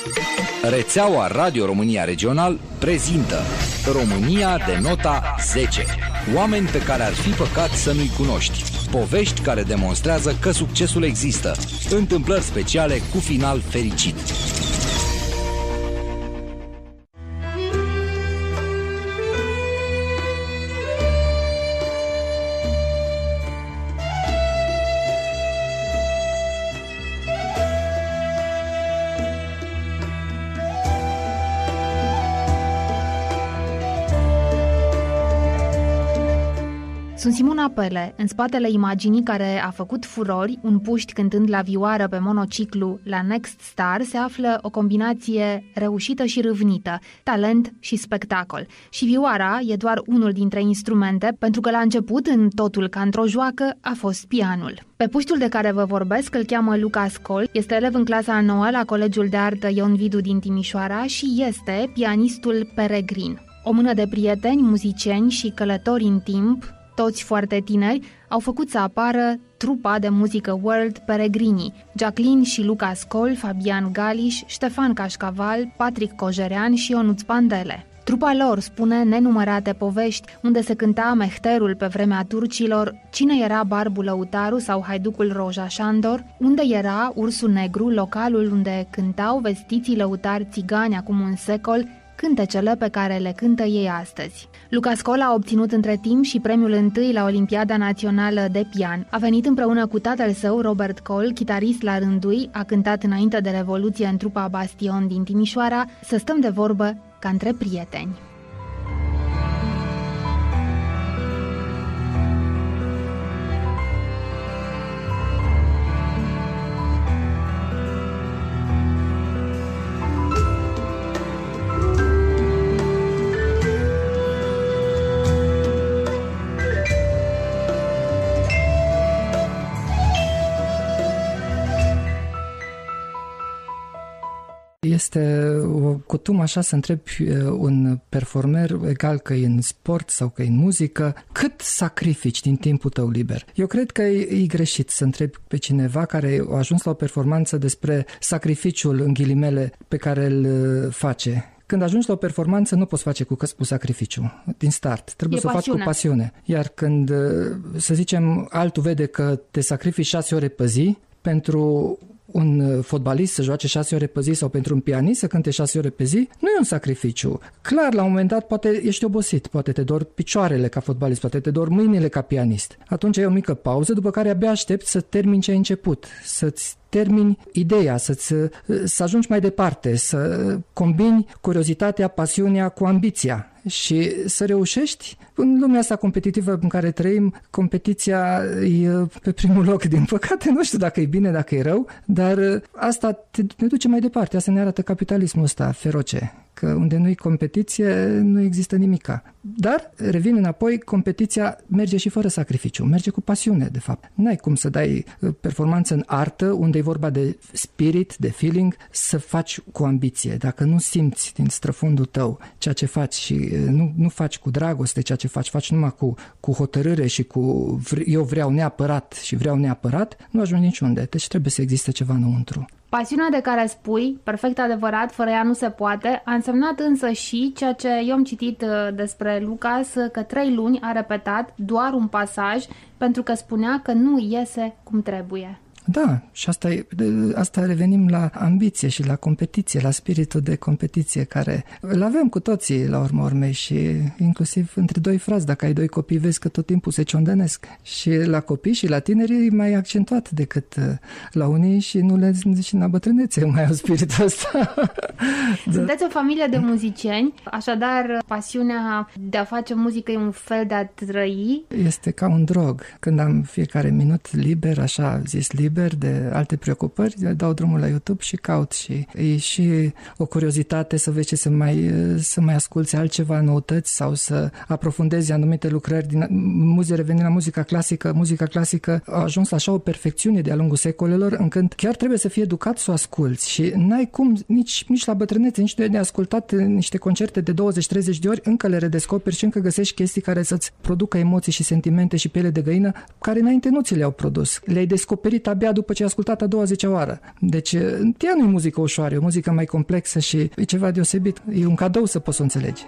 Rețeaua Radio România Regional prezintă România de nota 10. Oameni pe care ar fi păcat să nu-i cunoști. Povești care demonstrează că succesul există. Întâmplări speciale cu final fericit. Sunt Simona Pele, în spatele imaginii care a făcut furori, un puști cântând la vioară pe monociclu la Next Star, se află o combinație reușită și râvnită, talent și spectacol. Și vioara e doar unul dintre instrumente, pentru că la început, în totul ca într-o joacă, a fost pianul. Pe puștiul de care vă vorbesc îl cheamă Lucas Col, este elev în clasa 9 la Colegiul de Artă Ion Vidu din Timișoara și este pianistul peregrin. O mână de prieteni, muzicieni și călători în timp, toți foarte tineri, au făcut să apară trupa de muzică World Peregrini, Jacqueline și Lucas Col, Fabian Galiș, Ștefan Cașcaval, Patrick Cojerean și Ionuț Pandele. Trupa lor spune nenumărate povești, unde se cânta Mehterul pe vremea turcilor, cine era Barbu Lăutaru sau Haiducul Roja Șandor, unde era Ursul Negru, localul unde cântau vestiții lăutari țigani acum un secol, cântecele pe care le cântă ei astăzi. Lucas Col a obținut între timp și premiul întâi la Olimpiada Națională de Pian. A venit împreună cu tatăl său, Robert Col, chitarist la rândui, a cântat înainte de Revoluție în trupa Bastion din Timișoara, să stăm de vorbă ca între prieteni. Este o cutumă așa să întrebi un performer, egal că e în sport sau că e în muzică, cât sacrifici din timpul tău liber. Eu cred că e greșit să întrebi pe cineva care a ajuns la o performanță despre sacrificiul, în ghilimele, pe care îl face. Când ajungi la o performanță, nu poți face cu sacrificiu din start. Trebuie să o faci cu pasiune. Iar când, să zicem, altul vede că te sacrifici 6 ore pe zi pentru un fotbalist să joace 6 ore pe zi sau pentru un pianist să cânte 6 ore pe zi, nu e un sacrificiu. Clar, la un moment dat poate ești obosit, poate te dor picioarele ca fotbalist, poate te dor mâinile ca pianist. Atunci ai o mică pauză, după care abia aștepți să termini ce ai început, să-ți termini ideea, să ajungi mai departe, să combini curiozitatea, pasiunea cu ambiția și să reușești. În lumea asta competitivă în care trăim, competiția e pe primul loc, din păcate. Nu știu dacă e bine, dacă e rău, dar asta ne duce mai departe. Asta ne arată capitalismul ăsta feroce, că unde nu e competiție, nu există nimica. Dar, revin înapoi, competiția merge și fără sacrificiu, merge cu pasiune, de fapt. N-ai cum să dai performanță în artă, unde e vorba de spirit, de feeling, să faci cu ambiție. Dacă nu simți din străfundul tău ceea ce faci și nu faci cu dragoste ceea ce faci numai cu hotărâre și cu eu vreau neapărat și vreau neapărat, nu ajungi niciunde. Deci trebuie să existe ceva înăuntru. Pasiunea de care spui, perfect adevărat, fără ea nu se poate, a însemnat însă și ceea ce eu am citit despre Lucas, că 3 luni a repetat doar un pasaj pentru că spunea că nu iese cum trebuie. Da, și asta revenim la ambiție și la competiție, la spiritul de competiție care îl avem cu toții la urma urmei și inclusiv între 2 frați, dacă ai 2 copii vezi că tot timpul se ciondănesc și la copii și la tineri e mai accentuat decât la unii și și la bătrânețe mai au spiritul ăsta. Sunteți o familie de muzicieni, așadar pasiunea de a face muzică e un fel de a trăi. Este ca un drog. Când am fiecare minut liber, așa zis liber, de alte preocupări, dau drumul la YouTube și caut și e și o curiozitate să vezi ce să mai asculți altceva, noutăți sau să aprofundezi anumite lucrări revenind la muzica clasică a ajuns la așa o perfecțiune de-a lungul secolelor încât chiar trebuie să fii educat să o asculți și n-ai cum nici la bătrânețe, nici de ascultat niște concerte de 20-30 de ori, încă le redescoperi și încă găsești chestii care să-ți producă emoții și sentimente și piele de găină care înainte nu ți le-au produs. Le-ai descoperit abia abia după ce ai ascultat a 20-a oară. Deci, ea nu e muzică ușoară, e o muzică mai complexă și e ceva deosebit. E un cadou să poți să o înțelegi.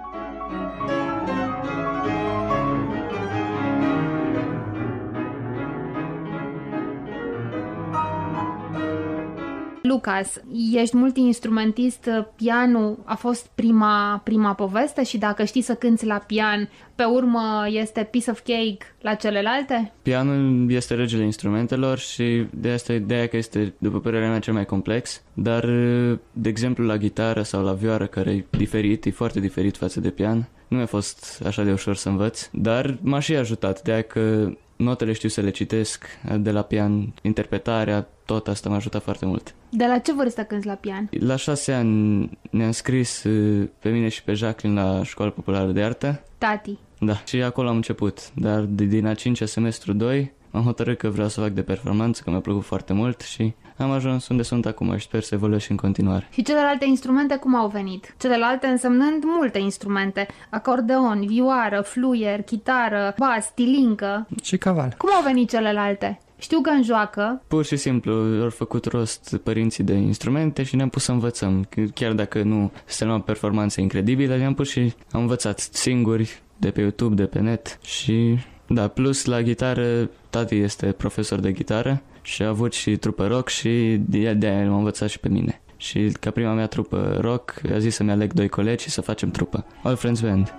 Lucas, ești multi-instrumentist, pianul a fost prima poveste și dacă știi să cânți la pian, pe urmă este piece of cake la celelalte? Pianul este regele instrumentelor și de asta ideea că este, după părerea mea, cel mai complex, dar, de exemplu, la gitară sau la vioară, care e diferit, e foarte diferit față de pian, nu mi-a fost așa de ușor să învăț, dar m-a și ajutat, de aia că notele știu să le citesc, de la pian, interpretarea, tot asta m-a ajutat foarte mult. De la ce vârstă cânti la pian? La 6 ani ne-am scris pe mine și pe Jacqueline la Școala Populară de Artă. Tati. Da, și acolo am început, dar din a 5-a semestru 2 am hotărât că vreau să fac de performanță, că mi-a plăcut foarte mult și am ajuns unde sunt acum și sper să evoluez și în continuare. Și celelalte instrumente cum au venit? Celelalte însemnând multe instrumente: acordeon, vioară, fluier, chitară, bas, stilincă. Și caval. Cum au venit celelalte? Știu că înjoacă. Pur și simplu au făcut rost părinții de instrumente și ne-am pus să învățăm. Chiar dacă nu se luau performanțe incredibile, ne-am pus și am învățat singuri de pe YouTube, de pe net și... Da, plus la gitară, tati este profesor de gitară și a avut și trupă rock și de-aia m-a învățat și pe mine. Și ca prima mea trupă rock a zis să-mi aleg 2 colegi și să facem trupă. All Friends Band.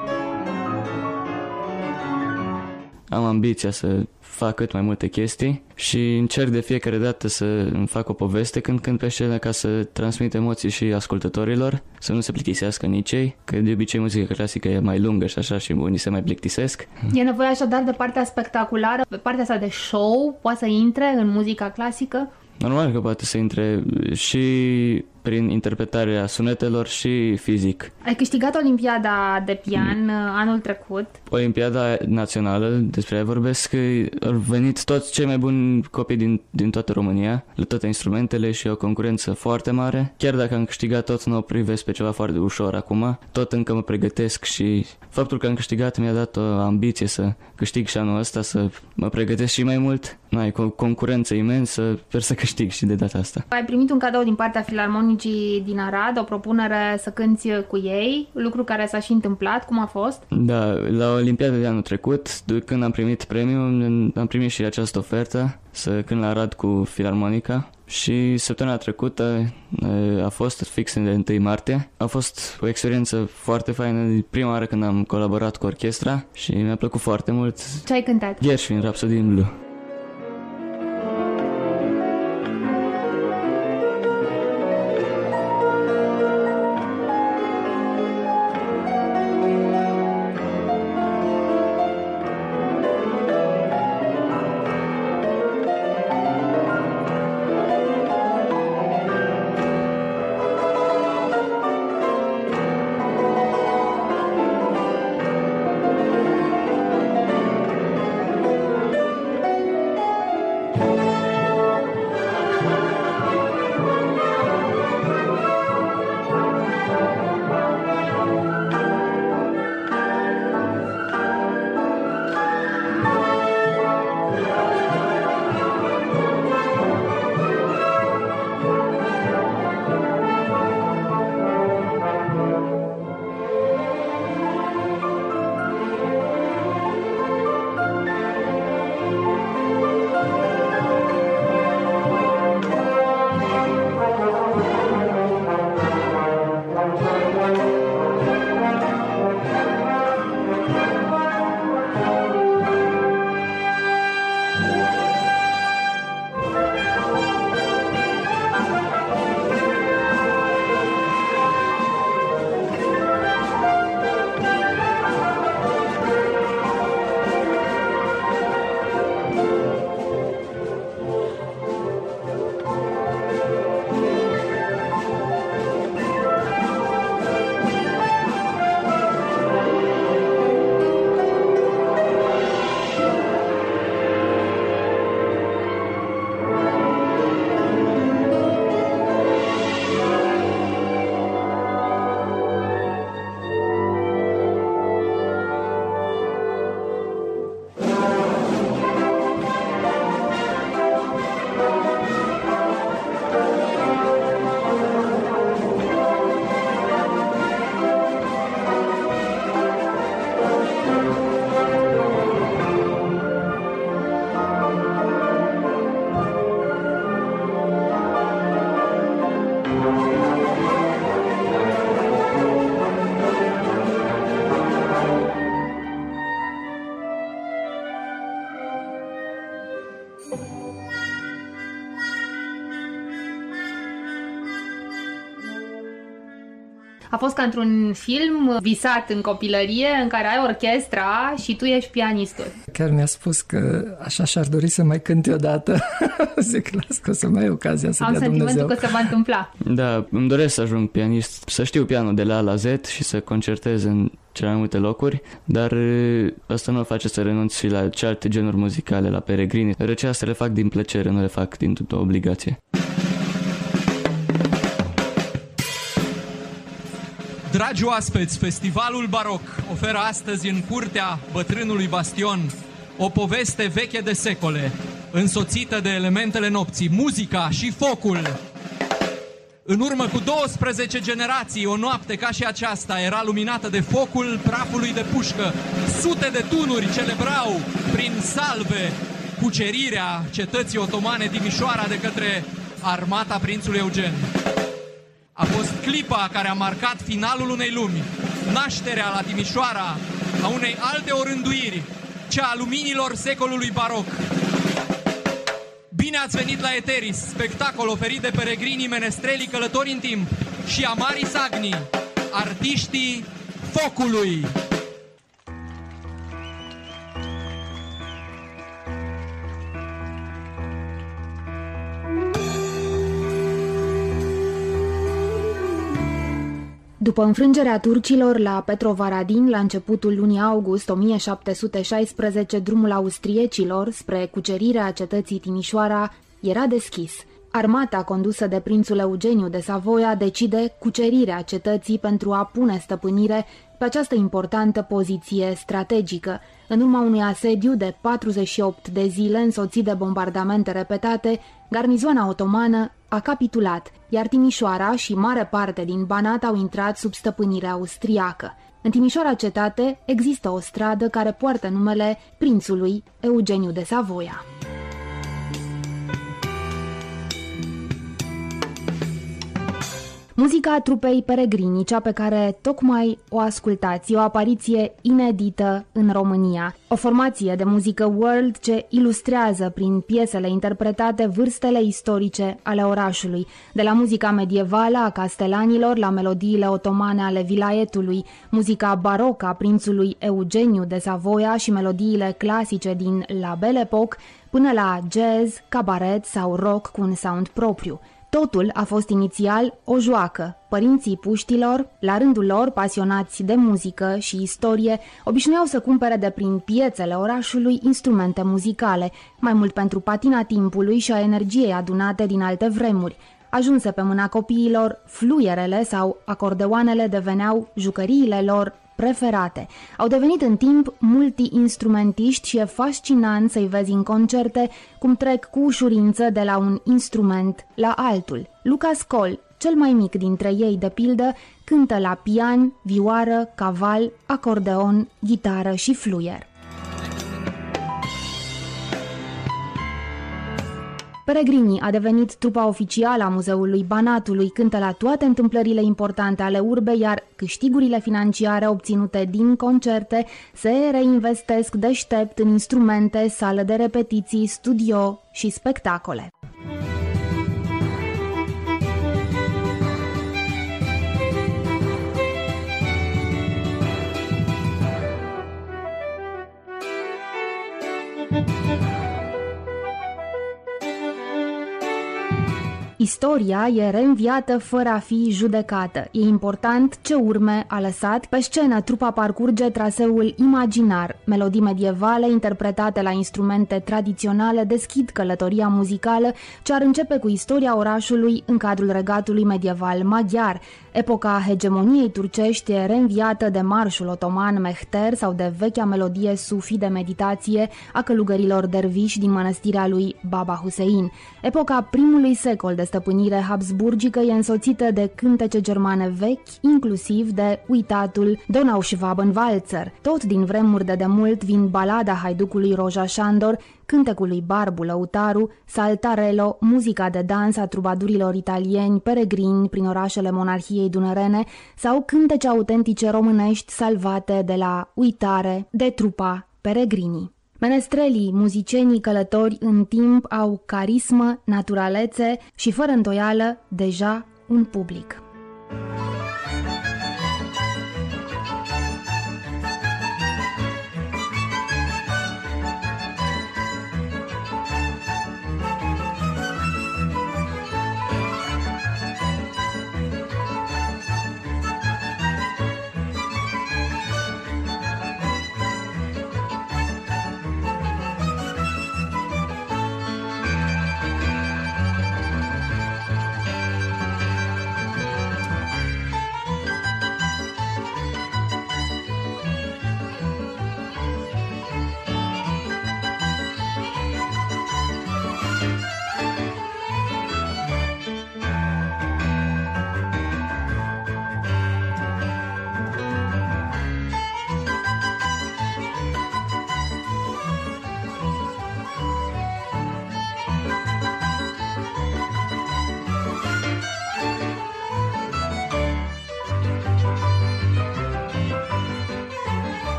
Am ambiția să fac cât mai multe chestii și încerc de fiecare dată să îmi fac o poveste când cânt pe scenă, ca să transmit emoții și ascultătorilor, să nu se plictisească nici ei, că de obicei muzica clasică e mai lungă și așa și unii se mai plictisesc. E nevoie așadar de partea spectaculară, partea asta de show, poate să intre în muzica clasică? Normal că poate să intre și prin interpretarea sunetelor și fizic. Ai câștigat Olimpiada de pian anul trecut. Olimpiada națională, despre aia vorbesc, au venit toți cei mai buni copii din toată România, la toate instrumentele și o concurență foarte mare. Chiar dacă am câștigat tot, nu o privesc pe ceva foarte ușor acum, tot încă mă pregătesc și faptul că am câștigat mi-a dat o ambiție să câștig și anul ăsta, să mă pregătesc și mai mult. N-ai, cu o concurență imensă, sper să câștig și de data asta. Ai primit un cadou din partea Filarmonicii din Arad, o propunere să cânti cu ei, lucru care s-a și întâmplat. Cum a fost? Da, la Olimpiada de anul trecut, când am primit premiul, am primit și această ofertă să cânt la Arad cu Filarmonica și săptămâna trecută a fost fix în 1 martie. A fost o experiență foarte faină, prima oară când am colaborat cu orchestra și mi-a plăcut foarte mult. Ce ai cântat? Gershwin, Rhapsody in Blue. A fost ca într-un film visat în copilărie în care ai orchestra și tu ești pianistul. Chiar mi-a spus că așa și-ar dori să mai cânte odată. Zic, las că o să mai ai ocazia să dea Dumnezeu. Am sentimentul că se va întâmpla. Da, îmi doresc să ajung pianist, să știu pianul de la A la Z și să concertez în cele mai multe locuri, dar asta nu mă face să renunț și la celelalte genuri muzicale, la Peregrini. Deoarece astea le fac din plăcere, nu le fac din o obligație. Dragi oaspeți, Festivalul Baroc oferă astăzi în curtea bătrânului bastion o poveste veche de secole, însoțită de elementele nopții, muzica și focul. În urmă cu 12 generații, o noapte ca și aceasta era luminată de focul prafului de pușcă. Sute de tunuri celebrau prin salve cucerirea cetății otomane Timișoara de către armata prințului Eugen. A fost clipa care a marcat finalul unei lumi, nașterea la Timișoara a unei alte orânduiri, cea a luminilor secolului baroc. Bine ați venit la Eteris, spectacol oferit de peregrinii, menestrelii, călători în timp și Amari Sagni, artiștii focului. După înfrângerea turcilor la Petrovaradin, la începutul lunii august 1716, drumul austriecilor spre cucerirea cetății Timișoara era deschis. Armata condusă de prințul Eugeniu de Savoia decide cucerirea cetății pentru a pune stăpânire pe această importantă poziție strategică. În urma unui asediu de 48 de zile însoțit de bombardamente repetate, garnizoana otomană a capitulat, iar Timișoara și mare parte din Banat au intrat sub stăpânire austriacă. În Timișoara cetate există o stradă care poartă numele prințului Eugeniu de Savoia. Muzica trupei Peregrini, cea pe care tocmai o ascultați, e o apariție inedită în România. O formație de muzică world ce ilustrează prin piesele interpretate vârstele istorice ale orașului, de la muzica medievală a castelanilor la melodiile otomane ale vilayetului, muzica barocă a prințului Eugeniu de Savoia și melodiile clasice din La Belle Époque, până la jazz, cabaret sau rock cu un sound propriu. Totul a fost inițial o joacă. Părinții puștilor, la rândul lor pasionați de muzică și istorie, obișnuiau să cumpere de prin piețele orașului instrumente muzicale, mai mult pentru patina timpului și a energiei adunate din alte vremuri. Ajunse pe mâna copiilor, fluierele sau acordeoanele deveneau jucăriile lor preferate. Au devenit în timp multi-instrumentiști și e fascinant să-i vezi în concerte cum trec cu ușurință de la un instrument la altul. Luca Scol, cel mai mic dintre ei de pildă, cântă la pian, vioară, caval, acordeon, gitară și fluier. Peregrini a devenit trupa oficială a Muzeului Banatului, cântă la toate întâmplările importante ale urbei, iar câștigurile financiare obținute din concerte se reinvestesc deștept în instrumente, sală de repetiții, studio și spectacole. Istoria e reînviată fără a fi judecată. E important ce urme a lăsat. Pe scenă, trupa parcurge traseul imaginar. Melodii medievale interpretate la instrumente tradiționale deschid călătoria muzicală ce ar începe cu istoria orașului în cadrul regatului medieval maghiar. Epoca hegemoniei turcești e reînviată de marșul otoman Mehter sau de vechea melodie sufi de meditație a călugărilor derviși din mănăstirea lui Baba Husein. Epoca primului secol de stăpânire habsburgică e însoțită de cântece germane vechi, inclusiv de uitatul Donauschwabenwalzer. Tot din vremuri de demult vin balada haiducului Roja Șandor, cântecul lui Barbu Lăutaru, Saltarello, muzica de dans a trubadurilor italieni peregrini prin orașele monarhiei dunărene sau cântece autentice românești salvate de la uitare de trupa Peregrini. Menestrelii, muzicienii călători în timp au carismă, naturalețe și fără îndoială deja un public.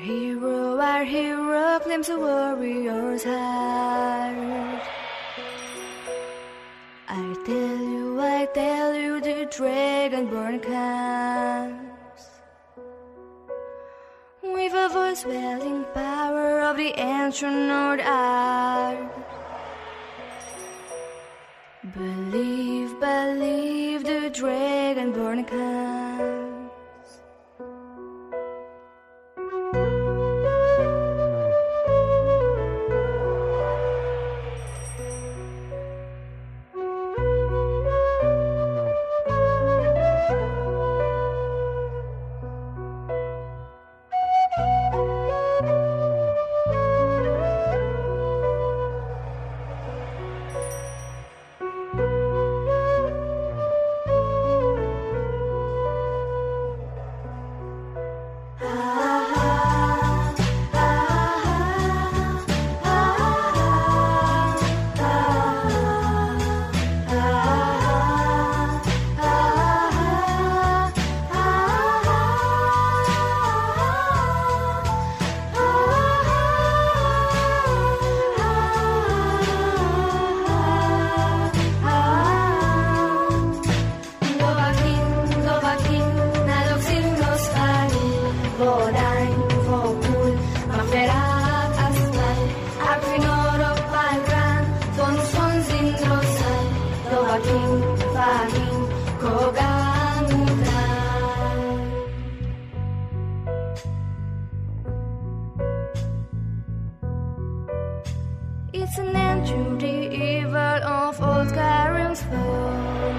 Our hero claims a warrior's heart. I tell you, the Dragonborn comes with a voice wielding power of the ancient Nord art. Believe, the Dragonborn comes. It's an end to the evil of old Skyrim's foe.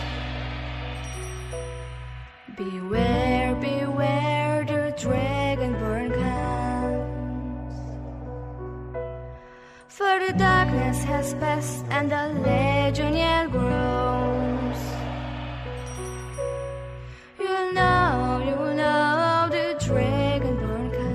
Beware, beware, the Dragonborn comes. For the darkness has passed and the legend yet grows. You'll know the Dragonborn comes.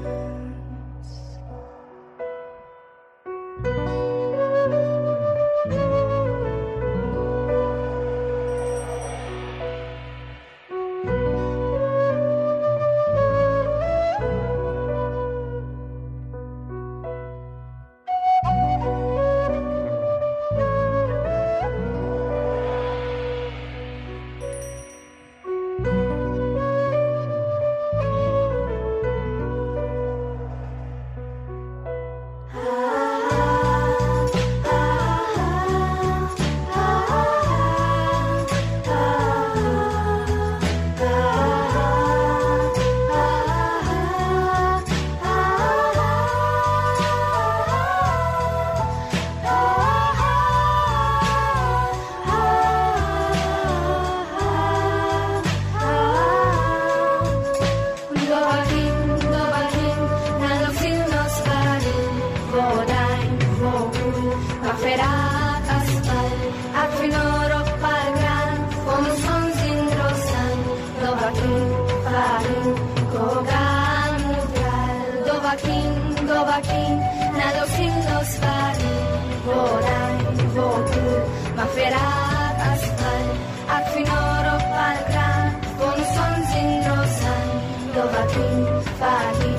Dovahkiin, nálok színlós várni, vorány, vótul, ma ferat asztal, ak finoro palkran, con son zindrosan, Dovahkiin, Fahim,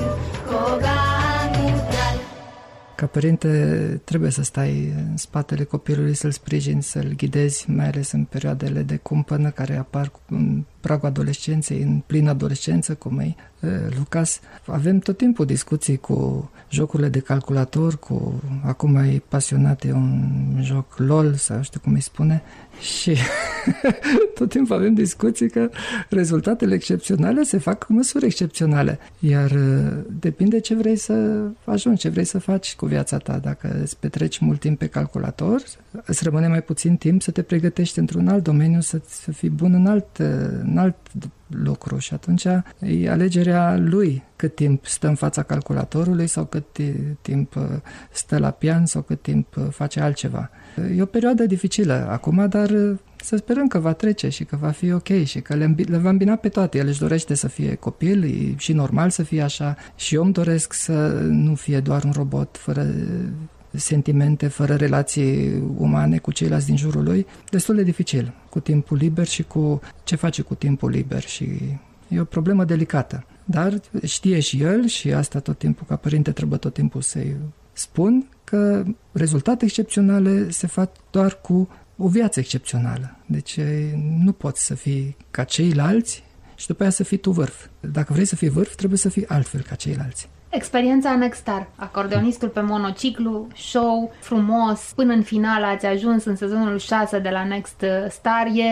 Kogan, Mutral. Ca părinte trebuie să stai în spatele copilului, să-l sprijini, să-l ghidezi, mai ales în perioadele de cumpănă care apar în pragul adolescenței, în plină adolescență, cum e Lucas. Avem tot timpul discuții cu jocurile de calculator, cu acum e pasionat, e un joc LOL sau știu cum îi spune, și tot timpul avem discuții că rezultatele excepționale se fac cu măsuri excepționale, iar depinde ce vrei să ajungi, ce vrei să faci cu viața ta. Dacă îți petreci mult timp pe calculator, îți rămâne mai puțin timp să te pregătești într-un alt domeniu, să fii bun în alt lucru, și atunci e alegerea lui cât timp stă în fața calculatorului sau cât timp stă la pian sau cât timp face altceva. E o perioadă dificilă acum, dar să sperăm că va trece și că va fi ok și că le va îmbina pe toate. El își dorește să fie copil, e și normal să fie așa, și eu îmi doresc să nu fie doar un robot fără sentimente, fără relații umane cu ceilalți din jurul lui. Destul de dificil cu timpul liber și cu ce face cu timpul liber și E o problemă delicată. Dar știe și el, și asta tot timpul, ca părinte trebuie tot timpul să-i spun, că rezultate excepționale se fac doar cu o viață excepțională. Deci nu poți să fii ca ceilalți și după aia să fii tu vârf. Dacă vrei să fii vârf, trebuie să fii altfel ca ceilalți. Experiența Next Star, acordeonistul pe monociclu, show frumos, până în final ați ajuns în sezonul 6 de la Next Star, e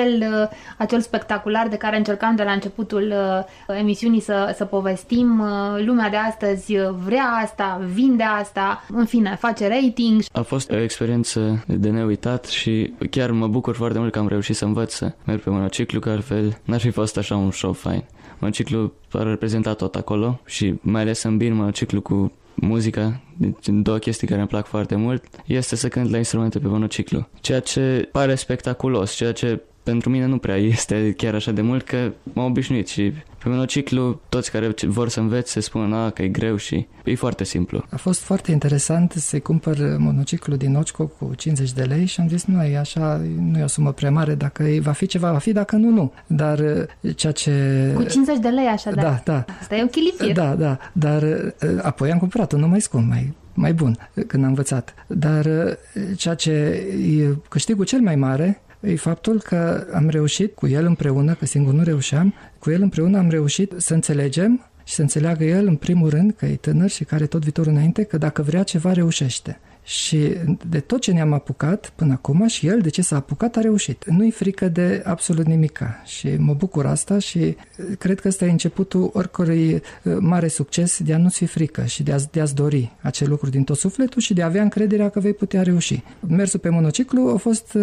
acel spectacular de care încercam de la începutul emisiunii să povestim. Lumea de astăzi vrea asta, vinde asta, în fine, face rating. A fost o experiență de neuitat și chiar mă bucur foarte mult că am reușit să învăț să merg pe monociclu, că altfel n-ar fi fost așa un show fain. Monociclu a reprezentat tot acolo și mai ales să îmbin monociclu cu muzica, deci două chestii care îmi plac foarte mult, este să cânt la instrumente pe monociclu. Ceea ce pare spectaculos, ceea ce pentru mine nu prea este chiar așa de mult, că m-am obișnuit și pe monociclu toți care vor să învețe se spun că e greu și e foarte simplu. A fost foarte interesant să-i cumpăr monociclu din Occo cu 50 de lei și am zis, nu e așa, nu e o sumă prea mare, dacă va fi ceva, va fi, dacă nu. Dar ceea ce... Cu 50 de lei așa, da. Asta e un chilifir. Da, dar apoi am cumpărat unul mai scump, mai bun, când am învățat. Dar ceea ce e câștigul cel mai mare e faptul că am reușit cu el împreună, că singur nu reușeam, cu el împreună am reușit să înțelegem și să înțeleagă el în primul rând că e tânăr și că are tot viitorul înainte, că dacă vrea ceva reușește. Și de tot ce ne-am apucat până acum și el de ce s-a apucat a reușit. Nu-i frică de absolut nimica și mă bucur asta și cred că ăsta e începutul oricărui mare succes, de a nu-ți fi frică și de a-ți dori acel lucru din tot sufletul și de a avea încrederea că vei putea reuși. Mersul pe monociclu a fost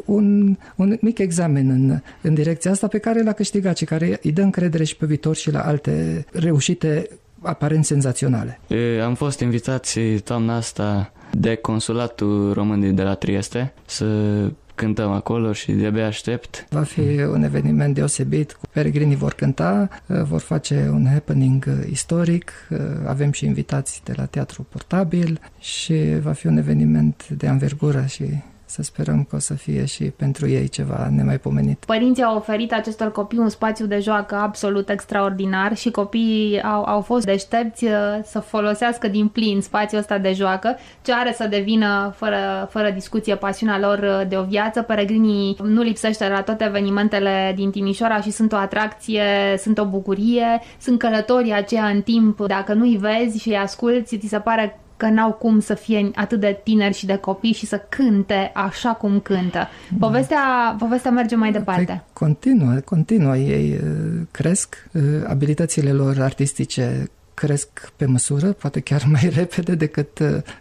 un mic examen în direcția asta pe care l-a câștigat și care îi dă încredere și pe viitor și la alte reușite aparent senzaționale. Am fost invitați toamna asta de Consulatul Român de la Trieste să cântăm acolo și de-abia aștept. Va fi un eveniment deosebit, cu peregrinii vor cânta, vor face un happening istoric, avem și invitații de la Teatru Portabil și va fi un eveniment de anvergură și să sperăm că o să fie și pentru ei ceva nemaipomenit. Părinții au oferit acestor copii un spațiu de joacă absolut extraordinar și copiii au fost deștepți să folosească din plin spațiul ăsta de joacă, ce are să devină fără discuție pasiunea lor de o viață. Peregrinii nu lipsește la toate evenimentele din Timișoara și sunt o atracție, sunt o bucurie, sunt călătorii aceia în timp. Dacă nu-i vezi și îi asculți, ți se pare că n-au cum să fie atât de tineri și de copii și să cânte așa cum cântă. Povestea merge mai departe. Continuă. Ei cresc, abilitățile lor artistice cresc pe măsură, poate chiar mai repede decât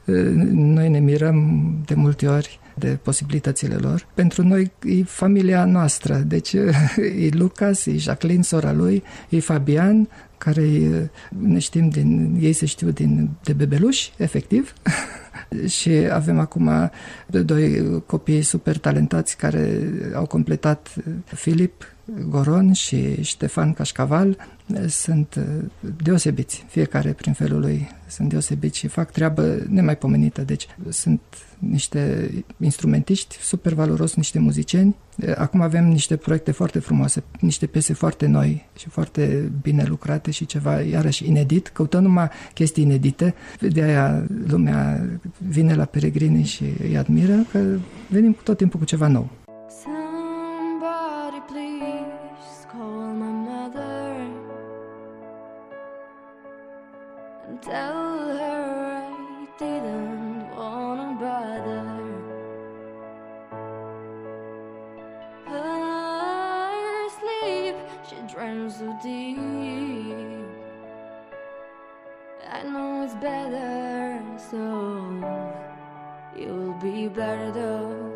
noi ne mirăm de multe ori de posibilitățile lor. Pentru noi e familia noastră, deci e Lucas, e Jacqueline, sora lui, e Fabian, care ei se știu de bebeluși, efectiv. Și avem acum doi copii super talentați care au completat, Filip Goron și Ștefan Cașcaval. Sunt deosebiți, fiecare prin felul lui sunt deosebiți și fac treabă nemaipomenită. Deci sunt niște instrumentiști super valoros, niște muzicieni. Acum avem niște proiecte foarte frumoase, niște piese foarte noi și foarte bine lucrate și ceva iarăși inedit. Căutăm numai chestii inedite, de aia lumea vine la peregrini și îi admiră, că venim tot timpul cu ceva nou. Tell her I didn't wanna bother her sleep. She dreams so deep. I know it's better, so you'll be better though.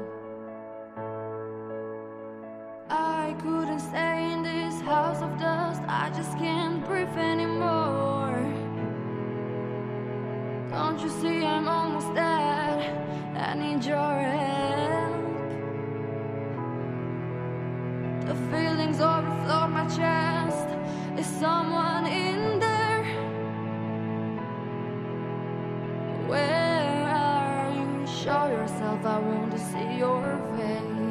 I couldn't stay in this house of dust. I just can't breathe anymore. Don't you see I'm almost dead? I need your help. The feelings overflow my chest. Is someone in there? Where are you? Show yourself, I want to see your face.